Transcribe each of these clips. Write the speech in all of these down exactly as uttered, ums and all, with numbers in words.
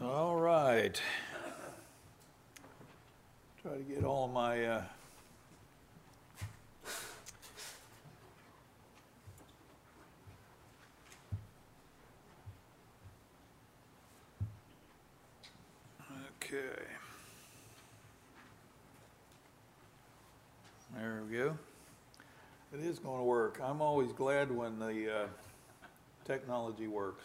All right. Try to get all my uh, okay. There we go. It is going to work. I'm always glad when the uh, technology works.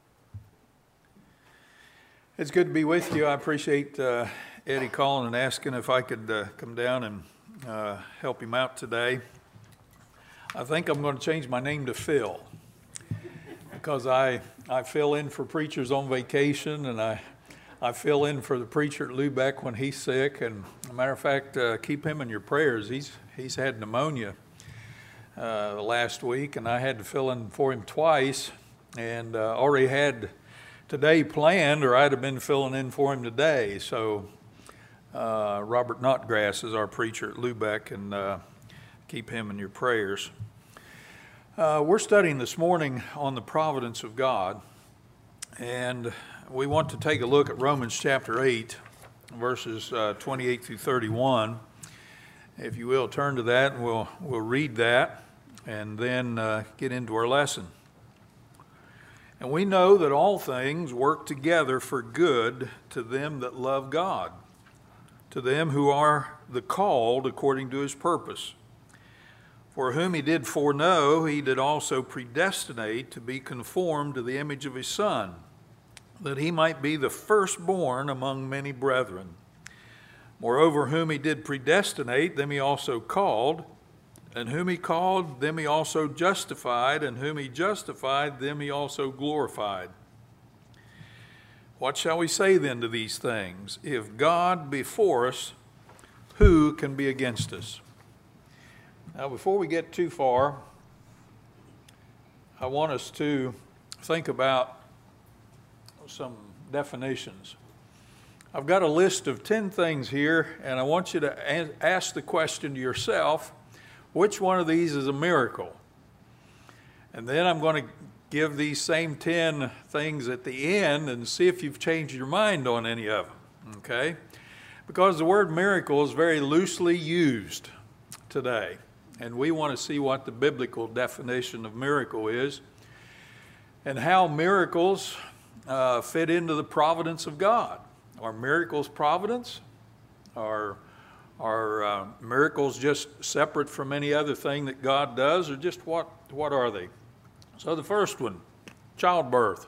It's good to be with you. I appreciate uh, Eddie calling and asking if I could uh, come down and uh, help him out today. I think I'm going to change my name to Phil because I I fill in for preachers on vacation, and I I fill in for the preacher at Lubeck when he's sick. And as a matter of fact, uh, keep him in your prayers. He's he's had pneumonia uh, last week, and I had to fill in for him twice, and uh, already had today planned, or I'd have been filling in for him today. So uh, Robert Notgrass is our preacher at Lubeck, and uh, keep him in your prayers. Uh, we're studying this morning on the providence of God, and we want to take a look at Romans chapter eight, verses uh, twenty-eight through thirty-one. If you will, turn to that, and we'll, we'll read that, and then uh, get into our lesson. And we know that all things work together for good to them that love God, to them who are the called according to his purpose. For whom he did foreknow, he did also predestinate to be conformed to the image of his Son, that he might be the firstborn among many brethren. Moreover, whom he did predestinate, them he also called. And whom he called, them he also justified, and whom he justified, them he also glorified. What shall we say then to these things? If God be for us, who can be against us? Now, before we get too far, I want us to think about some definitions. I've got a list of ten things here, and I want you to ask the question to yourself, which one of these is a miracle? And then I'm going to give these same ten things at the end and see if you've changed your mind on any of them, okay? Because the word miracle is very loosely used today, and we want to see what the biblical definition of miracle is and how miracles uh, fit into the providence of God. Are miracles providence? Are Are uh, miracles just separate from any other thing that God does, or just what, what are they? So the first one, childbirth.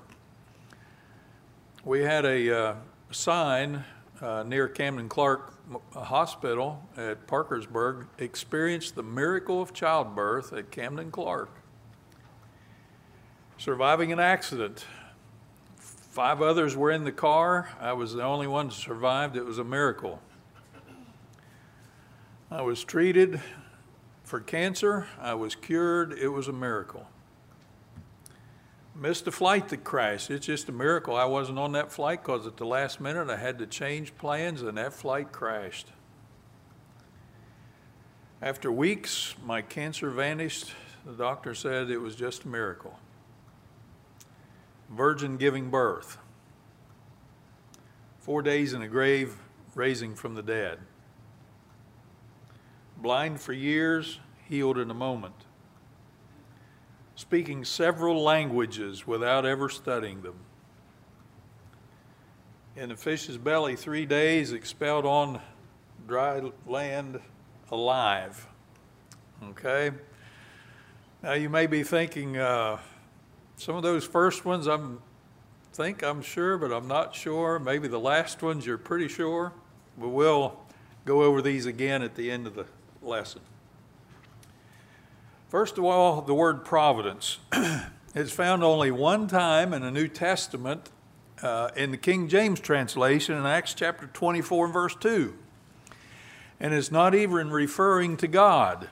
We had a uh, sign uh, near Camden Clark Hospital at Parkersburg, experienced the miracle of childbirth at Camden Clark. Surviving an accident. Five others were in the car. I was the only one that survived. It was a miracle. I was treated for cancer. I was cured. It was a miracle. Missed a flight that crashed. It's just a miracle I wasn't on that flight, because at the last minute I had to change plans and that flight crashed. After weeks, my cancer vanished. The doctor said it was just a miracle. Virgin giving birth. Four days in a grave, raising from the dead. Blind for years, healed in a moment. Speaking several languages without ever studying them. In a fish's belly, three days, expelled on dry land alive. Okay? Now you may be thinking, uh, some of those first ones I think I'm sure, but I'm not sure. Maybe the last ones you're pretty sure. But we'll go over these again at the end of the lesson. First of all, the word providence is found only one time in the New Testament uh, in the King James translation in Acts chapter twenty-four and verse two. And it's not even referring to God.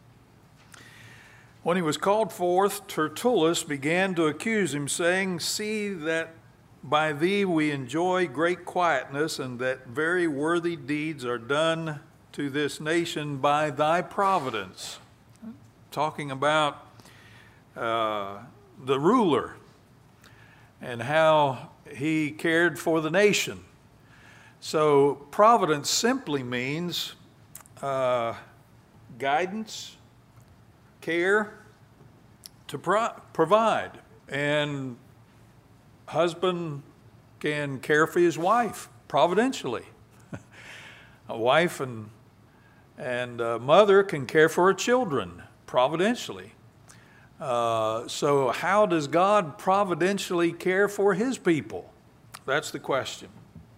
When he was called forth, Tertullus began to accuse him, saying, "See that by thee we enjoy great quietness, and that very worthy deeds are done to this nation by thy providence." Talking about uh, the ruler. and how he cared for the nation. So providence simply means uh, guidance, care, to pro- provide. And husband can care for his wife providentially. A wife and, and a mother can care for her children providentially. Uh, so how does God providentially care for his people? That's the question.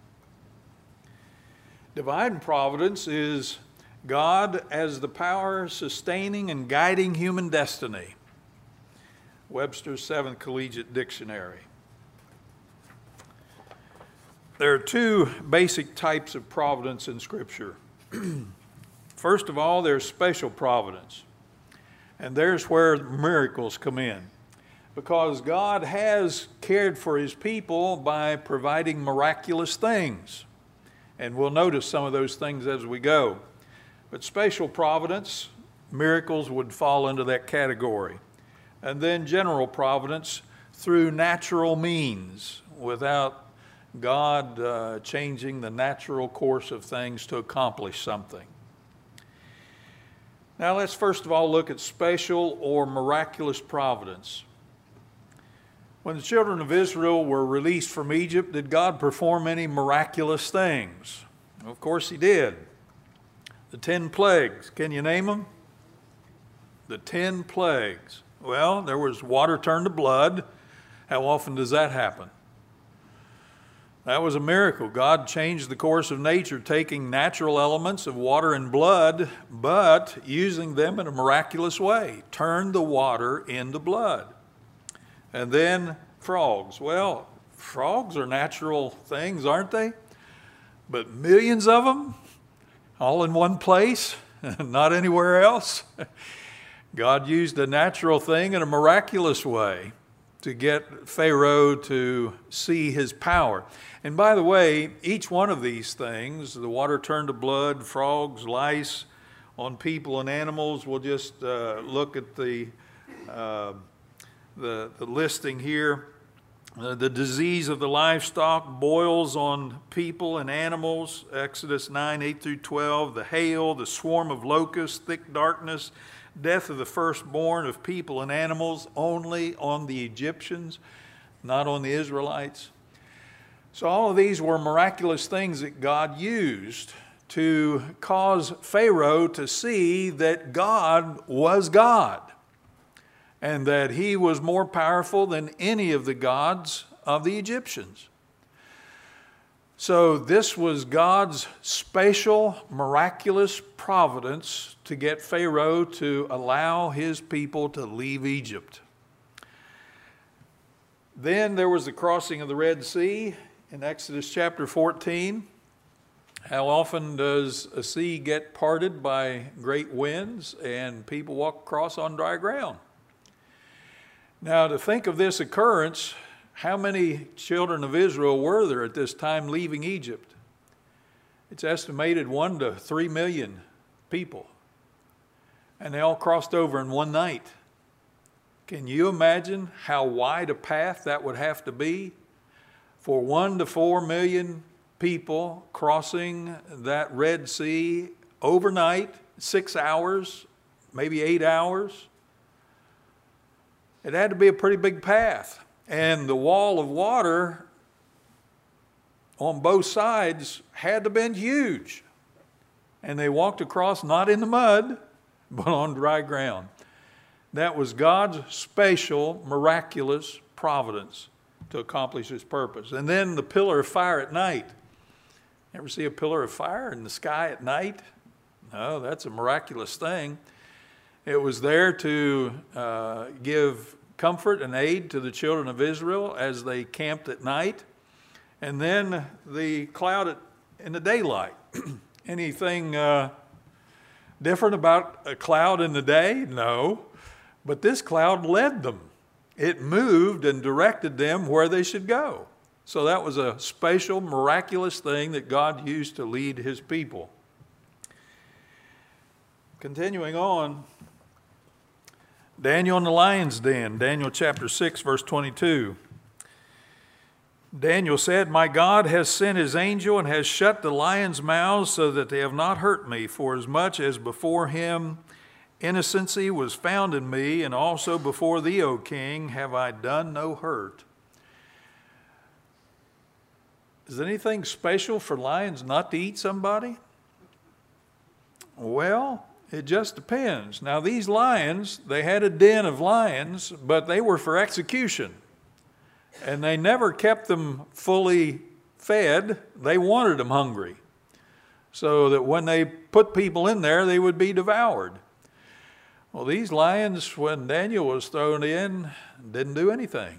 Divine providence is God as the power sustaining and guiding human destiny. Webster's Seventh Collegiate Dictionary. There are two basic types of providence in Scripture. First of all, there's special providence. And there's where miracles come in. Because God has cared for his people by providing miraculous things. And we'll notice some of those things as we go. But special providence, miracles would fall into that category. And then general providence through natural means, without God uh, changing the natural course of things to accomplish something. Now let's first of all look at special or miraculous providence. When the children of Israel were released from Egypt, did God perform any miraculous things? Of course he did. The ten plagues, can you name them? The ten plagues. Well, there was water turned to blood. How often does that happen? That was a miracle. God changed the course of nature, taking natural elements of water and blood, but using them in a miraculous way. Turned the water into blood. And then frogs. Well, frogs are natural things, aren't they? But millions of them, all in one place, not anywhere else. God used a natural thing in a miraculous way to get Pharaoh to see his power. And by the way, each one of these things, the water turned to blood, frogs, lice on people and animals, we'll just uh, look at the, uh, the, the listing here. Uh, the disease of the livestock, boils on people and animals, Exodus nine, eight through twelve, the hail, the swarm of locusts, thick darkness, death of the firstborn of people and animals, only on the Egyptians, not on the Israelites. So all of these were miraculous things that God used to cause Pharaoh to see that God was God and that he was more powerful than any of the gods of the Egyptians. So this was God's special, miraculous providence to get Pharaoh to allow his people to leave Egypt. Then there was the crossing of the Red Sea in Exodus chapter fourteen. How often does a sea get parted by great winds and people walk across on dry ground? Now, to think of this occurrence, how many children of Israel were there at this time leaving Egypt? It's estimated one to three million people. And they all crossed over in one night. Can you imagine how wide a path that would have to be for one to four million people crossing that Red Sea overnight, six hours, maybe eight hours? It had to be a pretty big path. And the wall of water on both sides had to have been huge. And they walked across not in the mud, but on dry ground. That was God's special, miraculous providence to accomplish his purpose. And then the pillar of fire at night. Ever see a pillar of fire in the sky at night? No, that's a miraculous thing. It was there to uh, give comfort and aid to the children of Israel as they camped at night. And then the cloud at, in the daylight. Anything uh, different about a cloud in the day? No. But this cloud led them. It moved and directed them where they should go. So that was a special, miraculous thing that God used to lead his people. Continuing on, Daniel in the lion's den, Daniel chapter six, verse twenty-two. Daniel said, "My God has sent his angel and has shut the lions' mouths so that they have not hurt me, for as much as before him innocency was found in me, and also before thee, O king, have I done no hurt." Is there anything special for lions not to eat somebody? Well, it just depends. Now, these lions, they had a den of lions, but they were for execution. And they never kept them fully fed. They wanted them hungry, so that when they put people in there, they would be devoured. Well, these lions, when Daniel was thrown in, didn't do anything.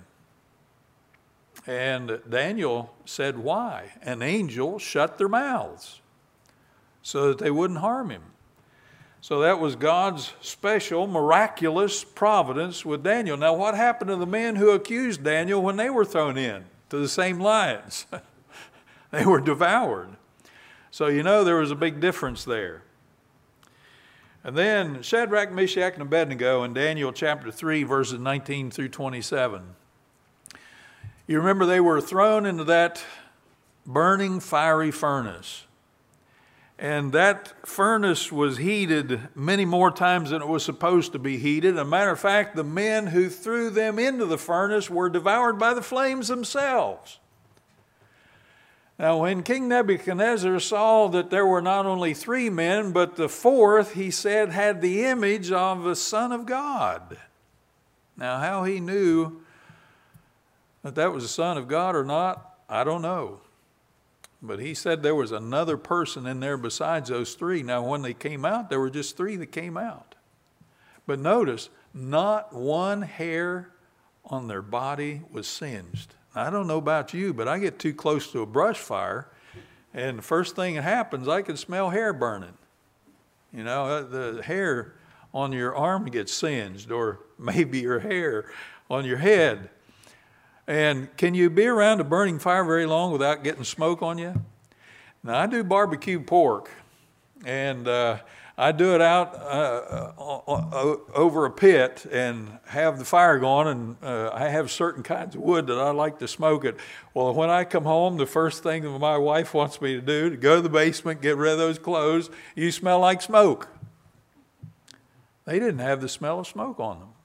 And Daniel said, why? An angel shut their mouths so that they wouldn't harm him. So that was God's special, miraculous providence with Daniel. Now, what happened to the men who accused Daniel when they were thrown in to the same lions? They were devoured. So you know there was a big difference there. And then Shadrach, Meshach, and Abednego in Daniel chapter three, verses nineteen through twenty-seven. You remember they were thrown into that burning fiery furnace. And that furnace was heated many more times than it was supposed to be heated. As a matter of fact, the men who threw them into the furnace were devoured by the flames themselves. Now, when King Nebuchadnezzar saw that there were not only three men, but the fourth, he said, had the image of the Son of God. Now, how he knew that that was the Son of God or not, I don't know. But he said there was another person in there besides those three. Now, when they came out, there were just three that came out. But notice, not one hair on their body was singed. I don't know about you, but I get too close to a brush fire, and the first thing that happens, I can smell hair burning. You know, the hair on your arm gets singed, or maybe your hair on your head. And can you be around a burning fire very long without getting smoke on you? Now, I do barbecue pork, and uh, I do it out uh, uh, over a pit and have the fire going, and uh, I have certain kinds of wood that I like to smoke it. Well, when I come home, the first thing that my wife wants me to do, to go to the basement, get rid of those clothes. You smell like smoke. They didn't have the smell of smoke on them.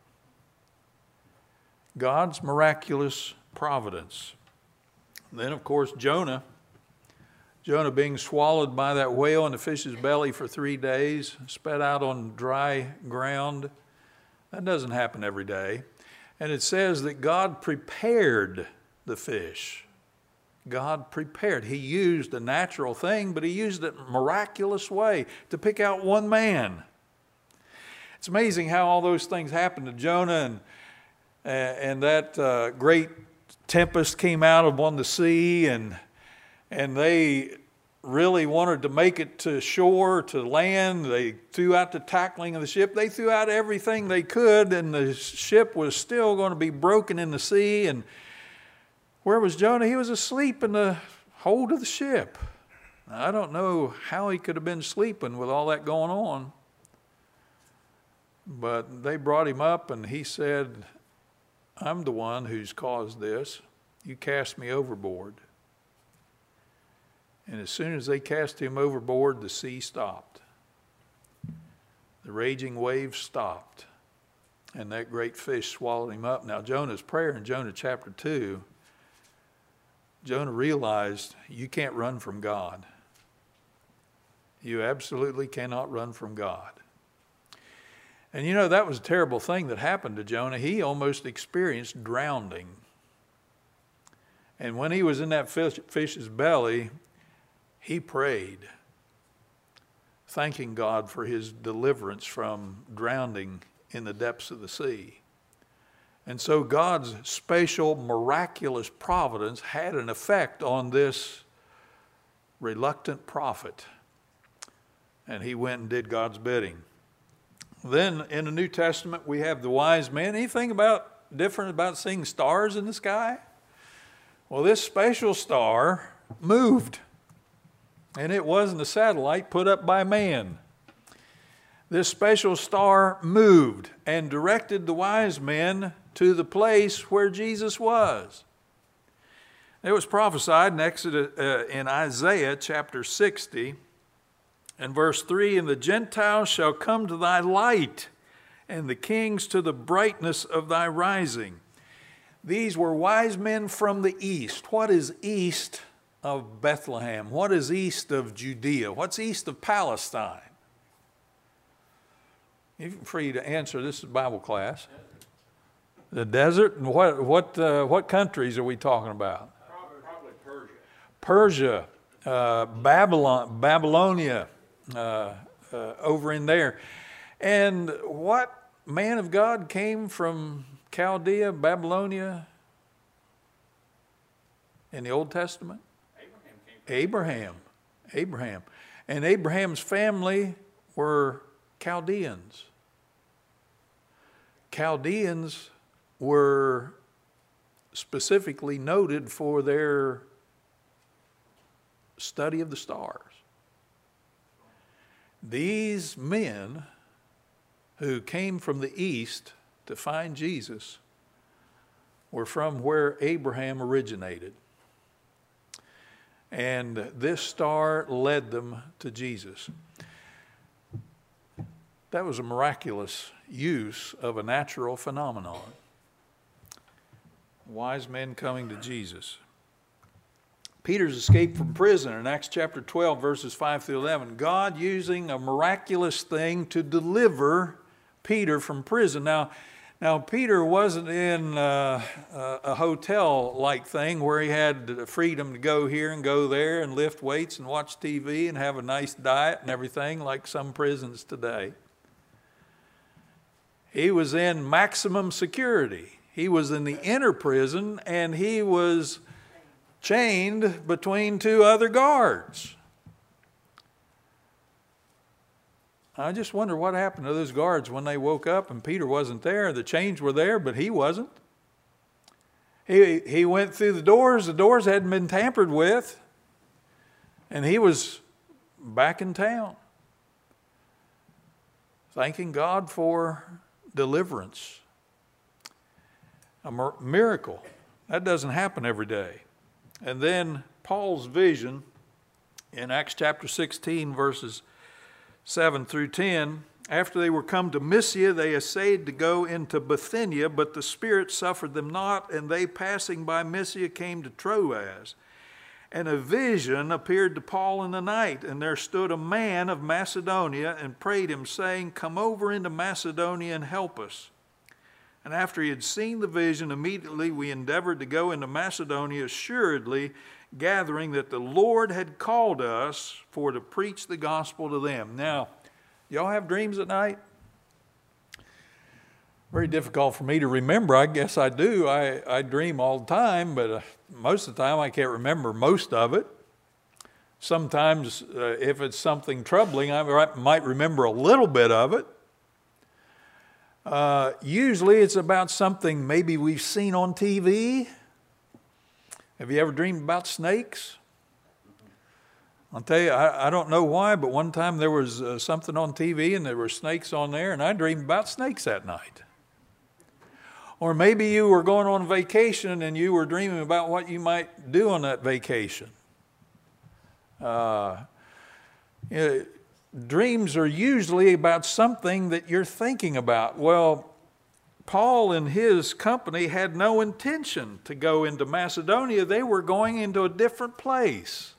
God's miraculous providence. Then, of course, Jonah. Jonah being swallowed by that whale in the fish's belly for three days, spat out on dry ground. That doesn't happen every day. And it says that God prepared the fish. God prepared. He used a natural thing, but he used it in a miraculous way to pick out one man. It's amazing how all those things happened to Jonah, and and that uh, great tempest came out upon the sea, and and they really wanted to make it to shore, to land. They threw out the tackling of the ship. They threw out everything they could, and the ship was still going to be broken in the sea. And where was Jonah? He was asleep in the hold of the ship. Now, I don't know how he could have been sleeping with all that going on. But they brought him up, and he said, I'm the one who's caused this. You cast me overboard. And as soon as they cast him overboard, the sea stopped. The raging waves stopped. And that great fish swallowed him up. Now, Jonah's prayer in Jonah chapter two, Jonah realized you can't run from God. You absolutely cannot run from God. And you know, that was a terrible thing that happened to Jonah. He almost experienced drowning. And when he was in that fish, fish's belly, he prayed, thanking God for his deliverance from drowning in the depths of the sea. And so God's special, miraculous providence had an effect on this reluctant prophet. And he went and did God's bidding. Then in the New Testament, we have the wise men. Anything about different about seeing stars in the sky? Well, this special star moved. And it wasn't a satellite put up by man. This special star moved and directed the wise men to the place where Jesus was. It was prophesied in Exodus, uh, in Isaiah chapter sixty and verse three, and the Gentiles shall come to thy light, and the kings to the brightness of thy rising. These were wise men from the east. What is east of Bethlehem? What is east of Judea? What's east of Palestine? You're free to answer. This is Bible class. The desert? And what what uh, what countries are we talking about? Probably Persia. Persia, uh, Babylon, Babylonia, uh, uh, over in there. And what man of God came from Chaldea, Babylonia, in the Old Testament? Abraham came from Abraham. Abraham. And Abraham's family were Chaldeans. Chaldeans were specifically noted for their study of the stars. These men who came from the east to find Jesus were from where Abraham originated. And this star led them to Jesus. That was a miraculous use of a natural phenomenon. Wise men coming to Jesus. Peter's escape from prison in Acts chapter twelve, verses five through eleven. God using a miraculous thing to deliver Peter from prison. Now, now Peter wasn't in uh, a hotel-like thing where he had freedom to go here and go there and lift weights and watch T V and have a nice diet and everything like some prisons today. He was in maximum security. He was in the inner prison, and he was chained between two other guards. I just wonder what happened to those guards when they woke up and Peter wasn't there. The chains were there, but he wasn't. He, he went through the doors. The doors hadn't been tampered with, and he was back in town, thanking God for deliverance. A miracle. That doesn't happen every day. And then Paul's vision in Acts chapter sixteen, verses seven through ten. After they were come to Mysia, they essayed to go into Bithynia, but the Spirit suffered them not, and they passing by Mysia came to Troas. And a vision appeared to Paul in the night, and there stood a man of Macedonia and prayed him, saying, Come over into Macedonia and help us. And after he had seen the vision, immediately we endeavored to go into Macedonia, assuredly gathering that the Lord had called us for to preach the gospel to them. Now, y'all have dreams at night? Very difficult for me to remember. I guess I do. I, I dream all the time, but uh, most of the time I can't remember most of it. Sometimes uh, if it's something troubling, I might remember a little bit of it. Uh, usually it's about something maybe we've seen on T V. Have you ever dreamed about snakes? I'll tell you, I, I don't know why, but one time there was uh, something on T V and there were snakes on there, and I dreamed about snakes that night. Or maybe you were going on vacation and you were dreaming about what you might do on that vacation. Uh, you know, dreams are usually about something that you're thinking about. Well, Paul and his company had no intention to go into Macedonia. They were going into a different place.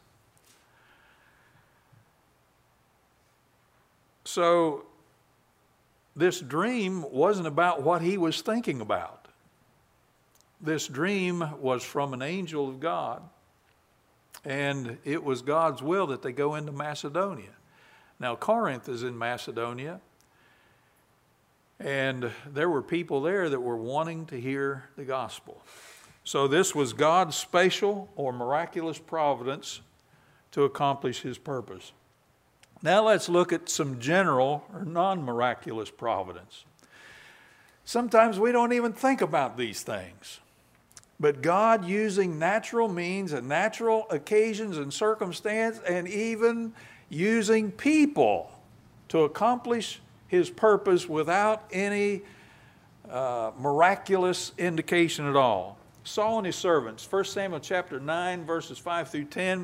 So this dream wasn't about what he was thinking about. This dream was from an angel of God, and it was God's will that they go into Macedonia. Now, Corinth is in Macedonia, and there were people there that were wanting to hear the gospel. So this was God's special or miraculous providence to accomplish his purpose. Now let's look at some general or non-miraculous providence. Sometimes we don't even think about these things. But God, using natural means and natural occasions and circumstance, and even using people to accomplish his purpose without any uh, miraculous indication at all. Saul and his servants. First Samuel chapter nine, verses five through ten.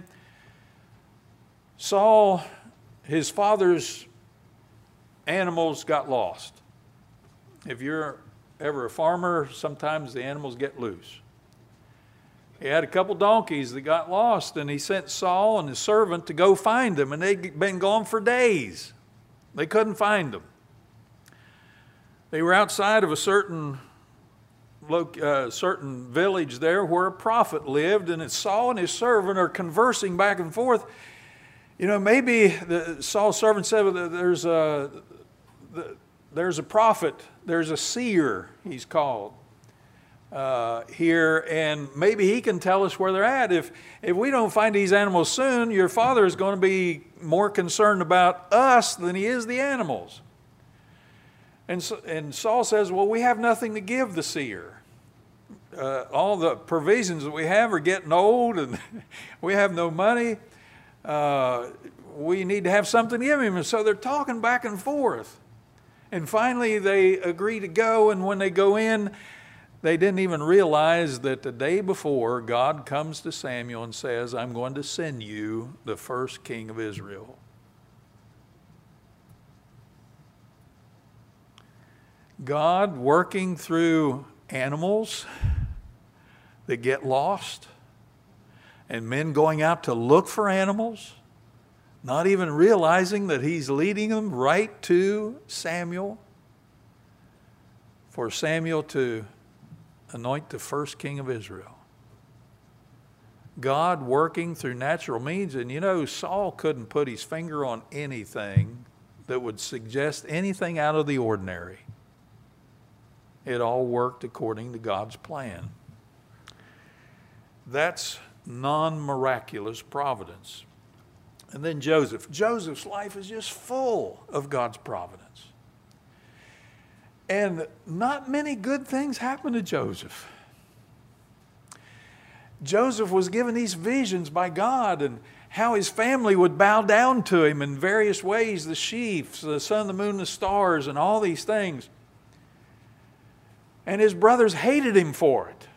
Saul, his father's animals got lost. If you're ever a farmer, sometimes the animals get loose. He had a couple donkeys that got lost, and he sent Saul and his servant to go find them, and they'd been gone for days. They couldn't find them. They were outside of a certain, uh, certain village there where a prophet lived, and Saul and his servant are conversing back and forth. You know, maybe the, Saul's servant said, there's a, there's a prophet, there's a seer, he's called. Uh, here, and maybe he can tell us where they're at. If, if we don't find these animals soon, your father is going to be more concerned about us than he is the animals. And, so, and Saul says, well, we have nothing to give the seer. Uh, all the provisions that we have are getting old, and we have no money. Uh, we need to have something to give him. And so they're talking back and forth. And finally they agree to go, and when they go in, they didn't even realize that the day before, God comes to Samuel and says, I'm going to send you the first king of Israel. God working through animals that get lost, and men going out to look for animals, not even realizing that he's leading them right to Samuel, for Samuel to anoint the first king of Israel. God working through natural means. And you know, Saul couldn't put his finger on anything that would suggest anything out of the ordinary. It all worked according to God's plan. That's non-miraculous providence. And then Joseph. Joseph's life is just full of God's providence. And not many good things happened to Joseph. Joseph was given these visions by God, and how his family would bow down to him in various ways, the chiefs, the sun, the moon, the stars, and all these things. And his brothers hated him for it.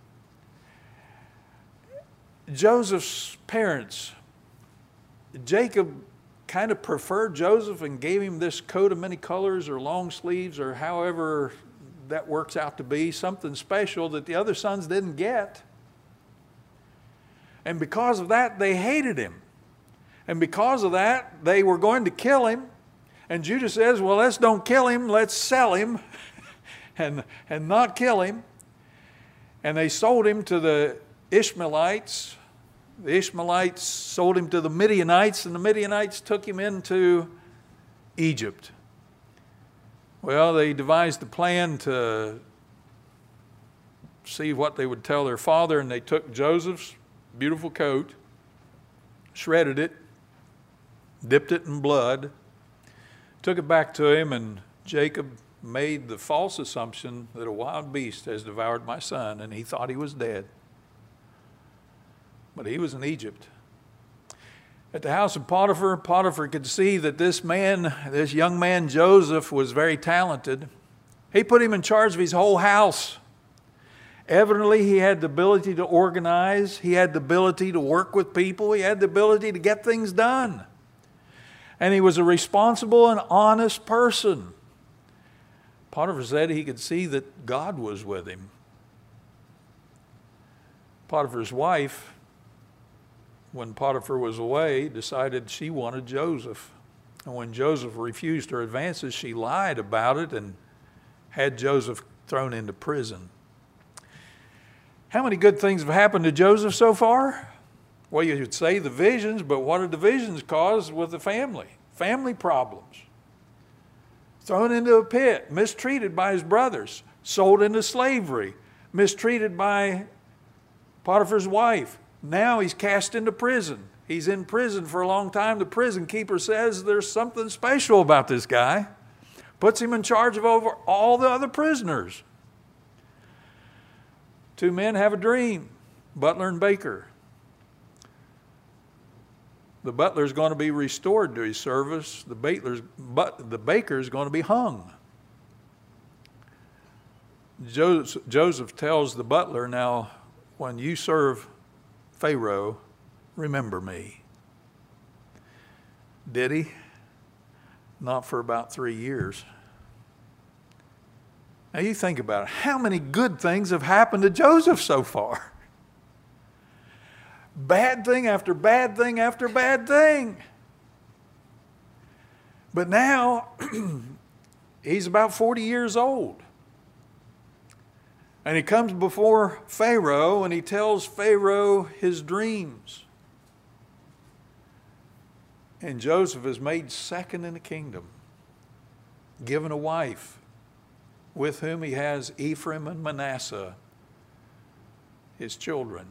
Joseph's parents, Jacob kind of preferred Joseph and gave him this coat of many colors or long sleeves or however that works out to be, something special that the other sons didn't get. And because of that, they hated him. And because of that, they were going to kill him. And Judah says, well, let's don't kill him, let's sell him and, and not kill him. And they sold him to the Ishmaelites. The Ishmaelites sold him to the Midianites, and the Midianites took him into Egypt. Well, they devised a plan to see what they would tell their father, and they took Joseph's beautiful coat, shredded it, dipped it in blood, took it back to him, and Jacob made the false assumption that a wild beast has devoured my son, and he thought he was dead. But he was in Egypt. At the house of Potiphar, Potiphar could see that this man, this young man Joseph, was very talented. He put him in charge of his whole house. Evidently, he had the ability to organize. He had the ability to work with people. He had the ability to get things done. And he was a responsible and honest person. Potiphar said he could see that God was with him. Potiphar's wife, when Potiphar was away, decided she wanted Joseph. And when Joseph refused her advances, she lied about it and had Joseph thrown into prison. How many good things have happened to Joseph so far? Well, you would say the visions, but what did the visions cause with the family? Family problems. Thrown into a pit, mistreated by his brothers, sold into slavery, mistreated by Potiphar's wife. Now he's cast into prison. He's in prison for a long time. The prison keeper says there's something special about this guy. Puts him in charge of over all the other prisoners. Two men have a dream, butler and baker. The butler is going to be restored to his service. The baker's, but the baker is going to be hung. Joseph, Joseph tells the butler, now when you serve Pharaoh, remember me. Did he? Not for about three years. Now you think about it. How many good things have happened to Joseph so far? Bad thing after bad thing after bad thing. But now, he's about forty years old. And he comes before Pharaoh and he tells Pharaoh his dreams. And Joseph is made second in the kingdom, given a wife with whom he has Ephraim and Manasseh, his children.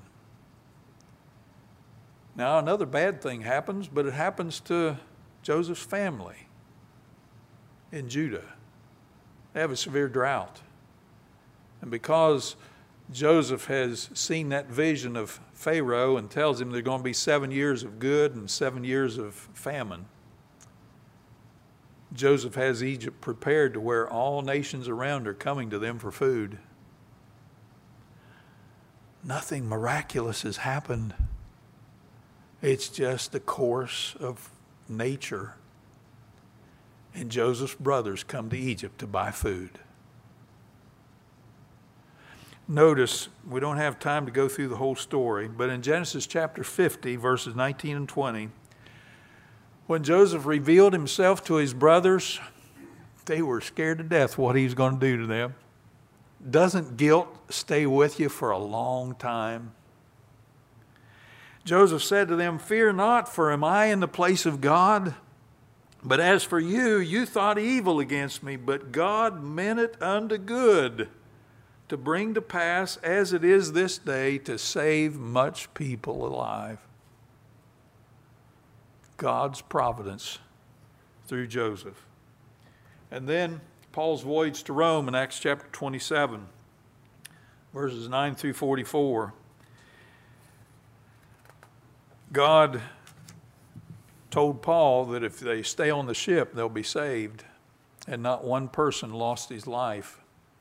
Now another bad thing happens, but it happens to Joseph's family in Judah. They have a severe drought. And because Joseph has seen that vision of Pharaoh and tells him there are going to be seven years of good and seven years of famine, Joseph has Egypt prepared to where all nations around are coming to them for food. Nothing miraculous has happened. It's just the course of nature. And Joseph's brothers come to Egypt to buy food. Notice, we don't have time to go through the whole story, but in Genesis chapter fifty, verses nineteen and twenty, when Joseph revealed himself to his brothers, they were scared to death what he was going to do to them. Doesn't guilt stay with you for a long time? Joseph said to them, "Fear not, for am I in the place of God? But as for you, you thought evil against me, but God meant it unto good, to bring to pass, as it is this day, to save much people alive." God's providence through Joseph. And then Paul's voyage to Rome in Acts chapter twenty-seven, verses nine through forty-four. God told Paul that if they stay on the ship, they'll be saved. And not one person lost his life.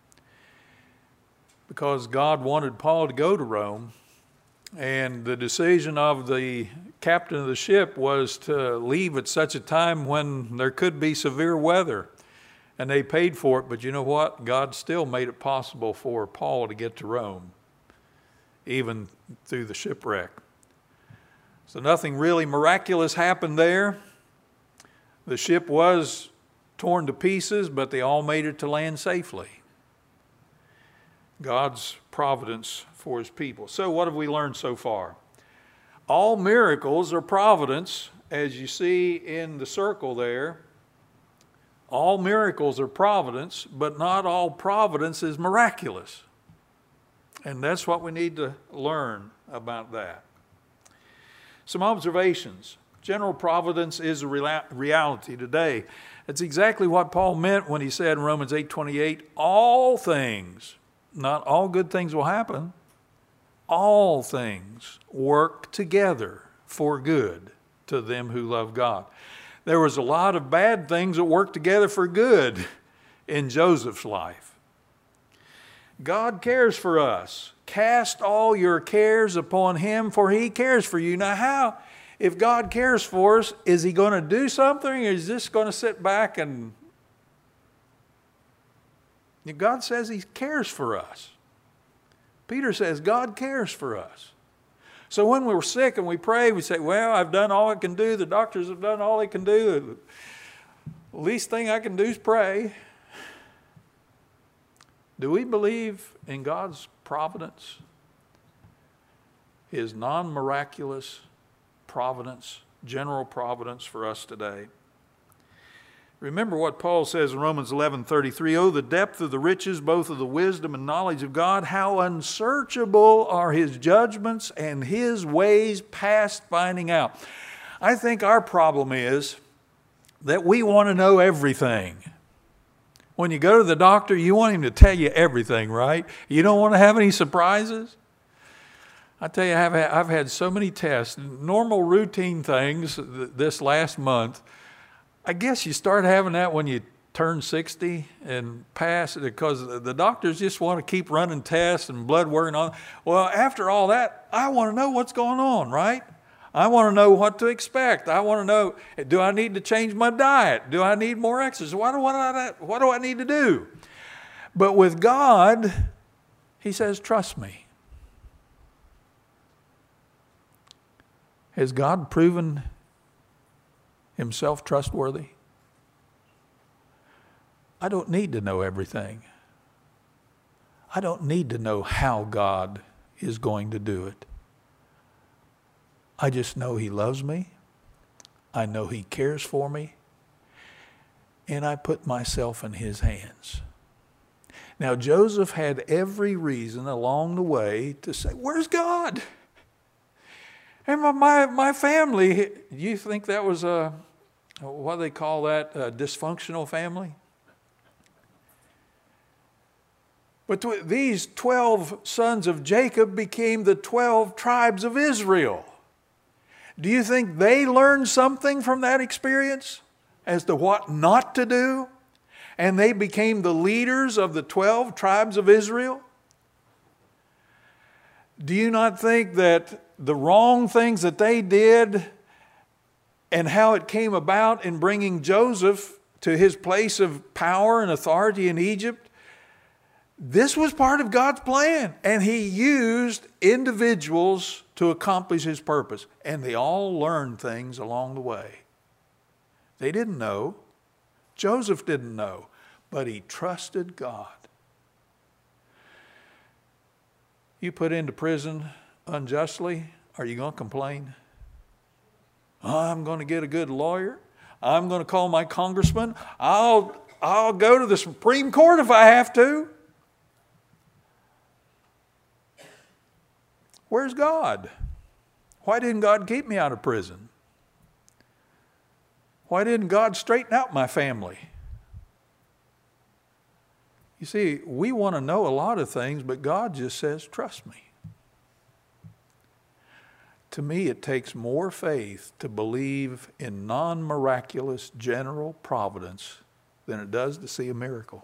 Because God wanted Paul to go to Rome. And the decision of the captain of the ship was to leave at such a time when there could be severe weather. And they paid for it, but you know what? God still made it possible for Paul to get to Rome, even through the shipwreck. So nothing really miraculous happened there. The ship was torn to pieces, but they all made it to land safely. God's providence for his people. So what have we learned so far? All miracles are providence, as you see in the circle there. All miracles are providence, but not all providence is miraculous. And that's what we need to learn about that. Some observations. General providence is a reality today. That's exactly what Paul meant when he said in Romans eight twenty-eight, all things, not all good things will happen, all things work together for good to them who love God. There was a lot of bad things that worked together for good in Joseph's life. God cares for us. Cast all your cares upon him, for he cares for you. Now how, if God cares for us, is he going to do something, or is this going to sit back and... God says he cares for us. Peter says God cares for us. So when we're sick and we pray, we say, well, I've done all I can do. The doctors have done all they can do. The least thing I can do is pray. Do we believe in God's providence? His non-miraculous providence, general providence for us today. Remember what Paul says in Romans eleven thirty-three, oh, the depth of the riches, both of the wisdom and knowledge of God, how unsearchable are his judgments and his ways past finding out. I think our problem is that we want to know everything. When you go to the doctor, you want him to tell you everything, right? You don't want to have any surprises. I tell you, I've had, I've had so many tests, normal routine things this last month. I guess you start having that when you turn sixty and pass it because the doctors just want to keep running tests and blood work and all. Well, after all that, I want to know what's going on, right? I want to know what to expect. I want to know, do I need to change my diet? Do I need more exercise? What do, what, do I, what do I need to do? But with God, he says, trust me. Has God proven himself trustworthy? I don't need to know everything. I don't need to know how God is going to do it. I just know he loves me. I know he cares for me. And I put myself in his hands. Now, Joseph had every reason along the way to say, where's God? And my, my, my family, you think that was a, what do they call that, a dysfunctional family? But these twelve sons of Jacob became the twelve tribes of Israel. Do you think they learned something from that experience as to what not to do? And they became the leaders of the twelve tribes of Israel? Do you not think that the wrong things that they did and how it came about in bringing Joseph to his place of power and authority in Egypt, this was part of God's plan, and he used individuals to accomplish his purpose, and they all learned things along the way. They didn't know. Joseph didn't know, but he trusted God. You put into prison unjustly, are you going to complain? I'm going to get a good lawyer. I'm going to call my congressman. I'll, I'll go to the Supreme Court if I have to. Where's God? Why didn't God keep me out of prison? Why didn't God straighten out my family? You see, we want to know a lot of things, but God just says, trust me. To me, it takes more faith to believe in non-miraculous general providence than it does to see a miracle.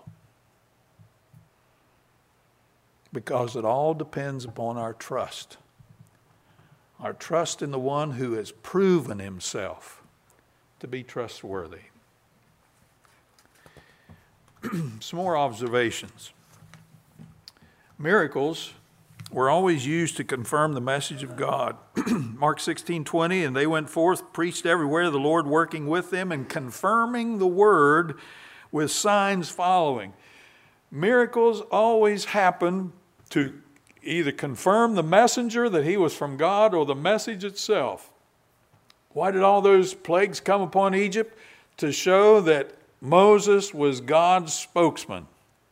Because it all depends upon our trust. Our trust in the one who has proven himself to be trustworthy. Some more observations. Miracles were always used to confirm the message of God. Mark sixteen twenty, and they went forth, preached everywhere, the Lord working with them and confirming the word with signs following. Miracles always happen to either confirm the messenger that he was from God or the message itself. Why did all those plagues come upon Egypt? To show that Moses was God's spokesman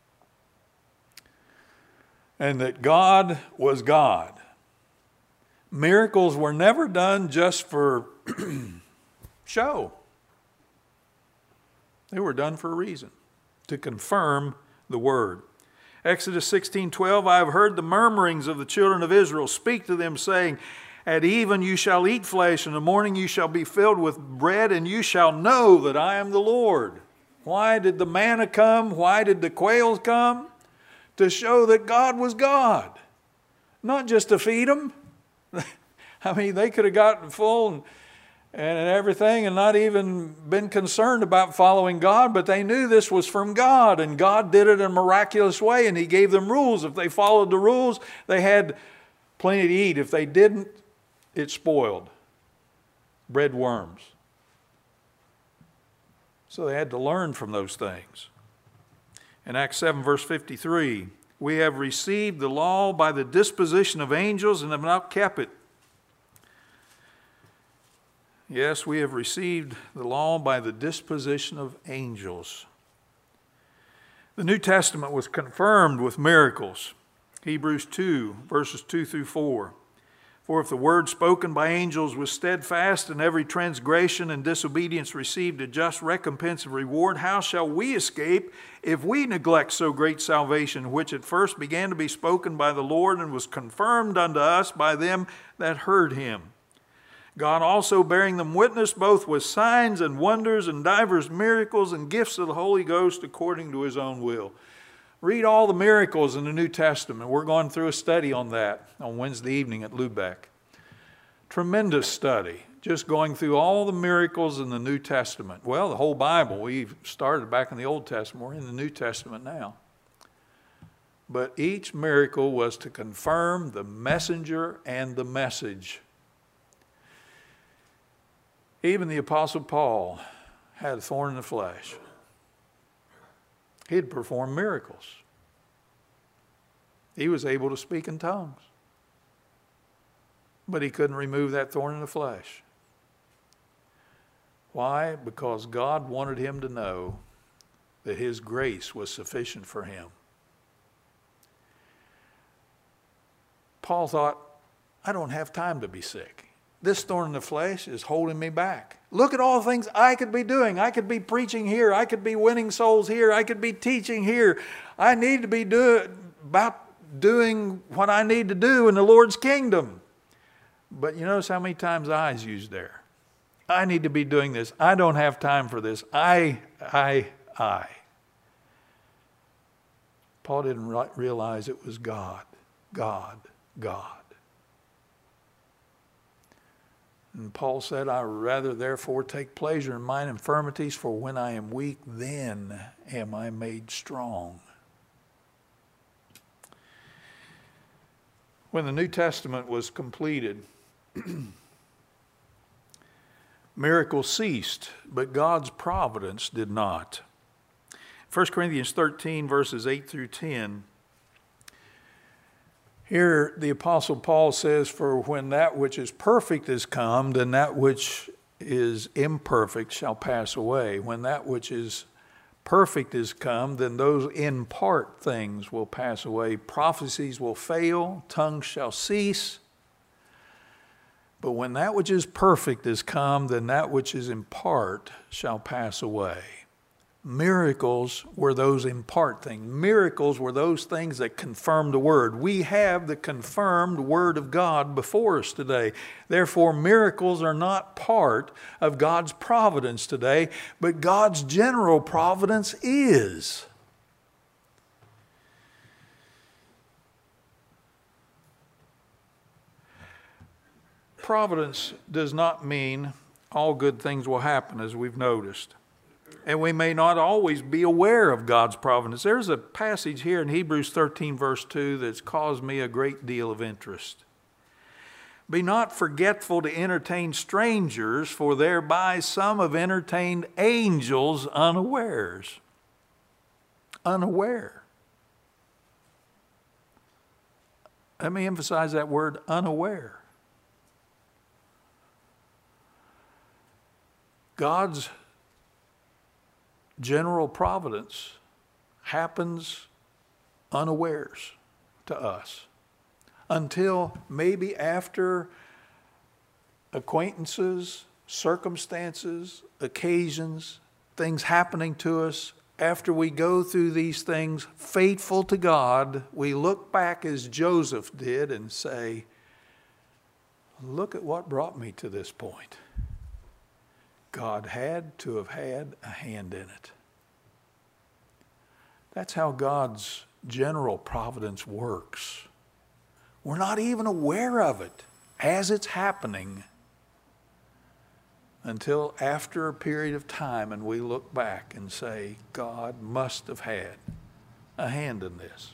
and that God was God. Miracles were never done just for show. They were done for a reason, to confirm the word. Exodus sixteen twelve, I have heard the murmurings of the children of Israel. Speak to them, saying, at even you shall eat flesh, in the morning you shall be filled with bread, and you shall know that I am the Lord. Why did the manna come? Why did the quails come? To show that God was God. Not just to feed them. I mean, they could have gotten full and, and everything and not even been concerned about following God, but they knew this was from God, and God did it in a miraculous way, and he gave them rules. If they followed the rules, they had plenty to eat. If they didn't, it spoiled. Bred worms. So they had to learn from those things. In Acts seven, verse fifty-three, we have received the law by the disposition of angels and have not kept it. Yes, we have received the law by the disposition of angels. The New Testament was confirmed with miracles. Hebrews two, verses two through four. For if the word spoken by angels was steadfast, and every transgression and disobedience received a just recompense of reward, how shall we escape if we neglect so great salvation, which at first began to be spoken by the Lord and was confirmed unto us by them that heard him? God also bearing them witness both with signs and wonders and divers miracles and gifts of the Holy Ghost according to his own will. Read all the miracles in the New Testament. We're going through a study on that on Wednesday evening at Lubeck. Tremendous study, just going through all the miracles in the New Testament. Well, the whole Bible. We started back in the Old Testament. We're in the New Testament now. But each miracle was to confirm the messenger and the message. Even the Apostle Paul had a thorn in the flesh. He'd perform miracles. He was able to speak in tongues. But he couldn't remove that thorn in the flesh. Why? Because God wanted him to know that his grace was sufficient for him. Paul thought, I don't have time to be sick. This thorn in the flesh is holding me back. Look at all the things I could be doing. I could be preaching here. I could be winning souls here. I could be teaching here. I need to be do, about doing what I need to do in the Lord's kingdom. But you notice how many times I's used there. I need to be doing this. I don't have time for this. I, I, I. Paul didn't realize it was God, God, God. And Paul said, I rather therefore take pleasure in mine infirmities, for when I am weak, then am I made strong. When the New Testament was completed, miracles ceased, but God's providence did not. First Corinthians thirteen, verses eight through ten. Here the Apostle Paul says, for when that which is perfect is come, then that which is imperfect shall pass away. When that which is perfect is come, then those in part things will pass away. Prophecies will fail, tongues shall cease. But when that which is perfect is come, then that which is in part shall pass away. Miracles were those in part things. Miracles were those things that confirmed the Word. We have the confirmed Word of God before us today. Therefore, miracles are not part of God's providence today, but God's general providence is. Providence does not mean all good things will happen, as we've noticed. And we may not always be aware of God's providence. There's a passage here in Hebrews thirteen, verse two, that's caused me a great deal of interest. Be not forgetful to entertain strangers, for thereby some have entertained angels unawares. Unaware. Let me emphasize that word, unaware. God's general providence happens unawares to us until maybe after acquaintances, circumstances, occasions, things happening to us. After we go through these things, faithful to God, we look back as Joseph did and say, look at what brought me to this point. God had to have had a hand in it. That's how God's general providence works. We're not even aware of it as it's happening until after a period of time, and we look back and say, God must have had a hand in this.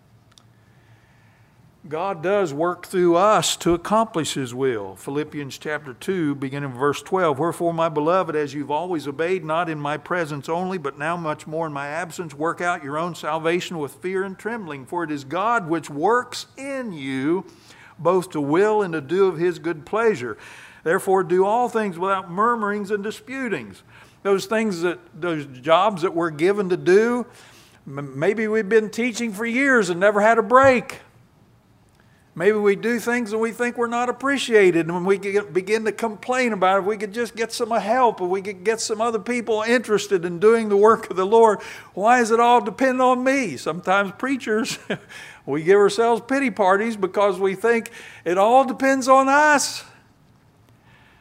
God does work through us to accomplish His will. Philippians chapter two, beginning verse twelve. Wherefore, my beloved, as you've always obeyed, not in my presence only, but now much more in my absence, work out your own salvation with fear and trembling. For it is God which works in you, both to will and to do of His good pleasure. Therefore, do all things without murmurings and disputings. Those things that, those jobs that we're given to do, maybe we've been teaching for years and never had a break. Maybe we do things and we think we're not appreciated, and when we get, begin to complain about it, if we could just get some help, if we could get some other people interested in doing the work of the Lord, why does it all depend on me? Sometimes preachers, we give ourselves pity parties because we think it all depends on us.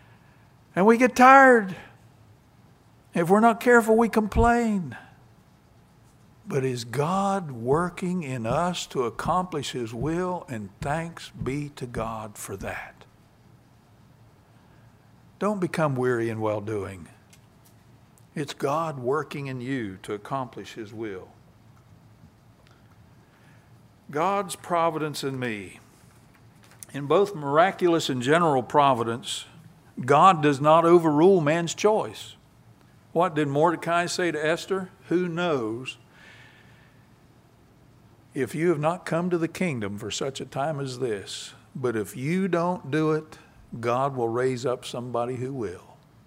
And we get tired. If we're not careful, we complain. But is God working in us to accomplish His will? And thanks be to God for that. Don't become weary in well-doing. It's God working in you to accomplish His will. God's providence in me. In both miraculous and general providence, God does not overrule man's choice. What did Mordecai say to Esther? Who knows if you have not come to the kingdom for such a time as this, but if you don't do it, God will raise up somebody who will.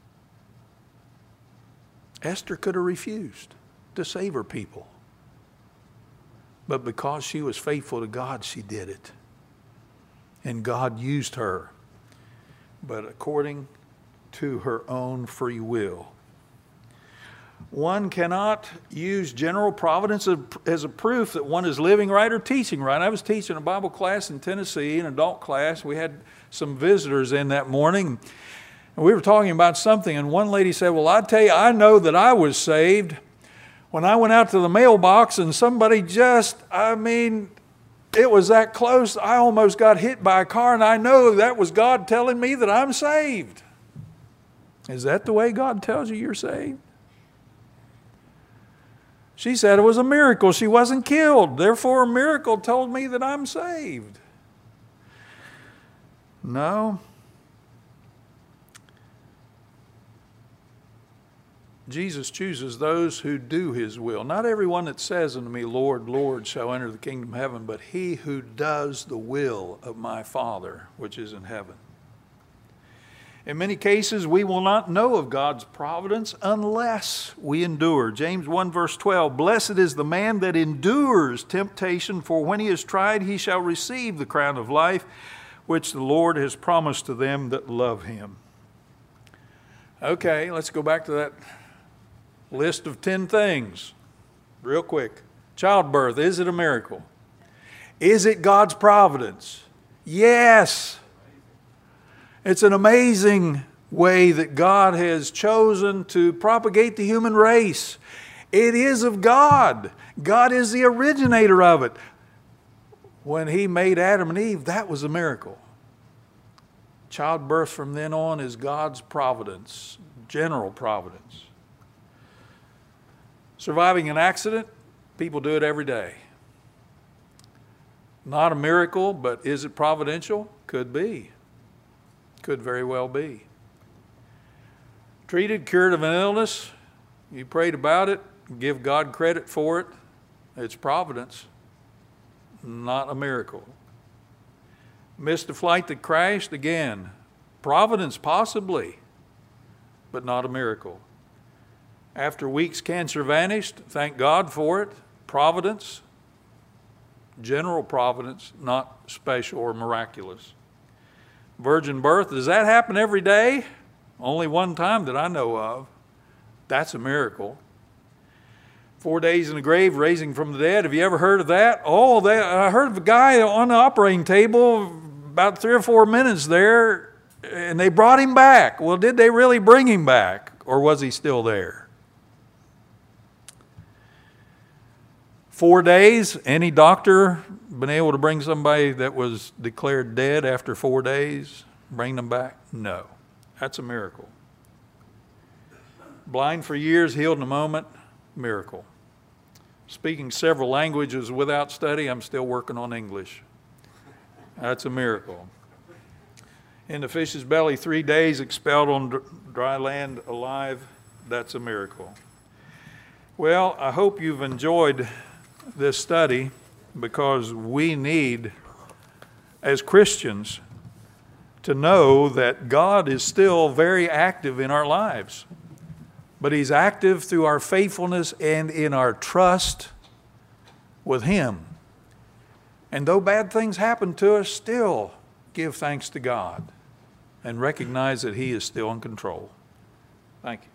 Esther could have refused to save her people. But because she was faithful to God, she did it. And God used her, but according to her own free will. One cannot use general providence as a proof that one is living right or teaching right. I was teaching a Bible class in Tennessee, an adult class. We had some visitors in that morning. And we were talking about something, and one lady said, well, I tell you, I know that I was saved when I went out to the mailbox and somebody just, I mean, it was that close, I almost got hit by a car, and I know that was God telling me that I'm saved. Is that the way God tells you you're saved? She said it was a miracle. She wasn't killed. Therefore, a miracle told me that I'm saved. No. Jesus chooses those who do His will. Not everyone that says unto me, Lord, Lord, shall enter the kingdom of heaven, but he who does the will of my Father, which is in heaven. In many cases, we will not know of God's providence unless we endure. James one verse twelve, blessed is the man that endures temptation, for when he is tried, he shall receive the crown of life, which the Lord has promised to them that love Him. Okay, let's go back to that list of ten things real quick. Childbirth, is it a miracle? Is it God's providence? Yes. It's an amazing way that God has chosen to propagate the human race. It is of God. God is the originator of it. When He made Adam and Eve, that was a miracle. Childbirth from then on is God's providence, general providence. Surviving an accident, people do it every day. Not a miracle, but is it providential? Could be. Could very well be. Treated, cured of an illness, you prayed about it, give God credit for it. It's providence, not a miracle. Missed a flight that crashed, again, providence possibly, but not a miracle. After weeks, cancer vanished, thank God for it. Providence, general providence, not special or miraculous. Virgin birth, does that happen every day? Only one time that I know of. That's a miracle. Four days in the grave, raising from the dead. Have you ever heard of that? Oh, they, I heard of a guy on the operating table about three or four minutes there, and they brought him back. Well, did they really bring him back, or was he still there? Four days, any doctor been able to bring somebody that was declared dead after four days, bring them back? No. That's a miracle. Blind for years, healed in a moment, miracle. Speaking several languages without study, I'm still working on English. That's a miracle. In the fish's belly, three days expelled on dry land alive, that's a miracle. Well, I hope you've enjoyed this study, because we need, as Christians, to know that God is still very active in our lives. But He's active through our faithfulness and in our trust with Him. And though bad things happen to us, still give thanks to God and recognize that He is still in control. Thank you.